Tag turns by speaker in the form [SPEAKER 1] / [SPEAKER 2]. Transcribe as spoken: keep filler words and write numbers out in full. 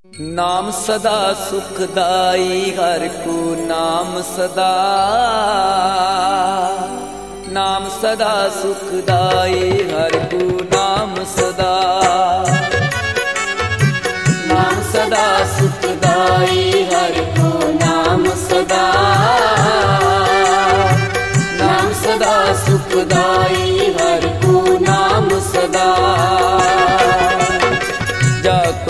[SPEAKER 1] नाम सदा सुखदाई हर को नाम सदा, नाम सदा सुखदाई हर को नाम सदा, नाम सदा सुखदाई हर को नाम सदा, नाम सदा सुखदाई।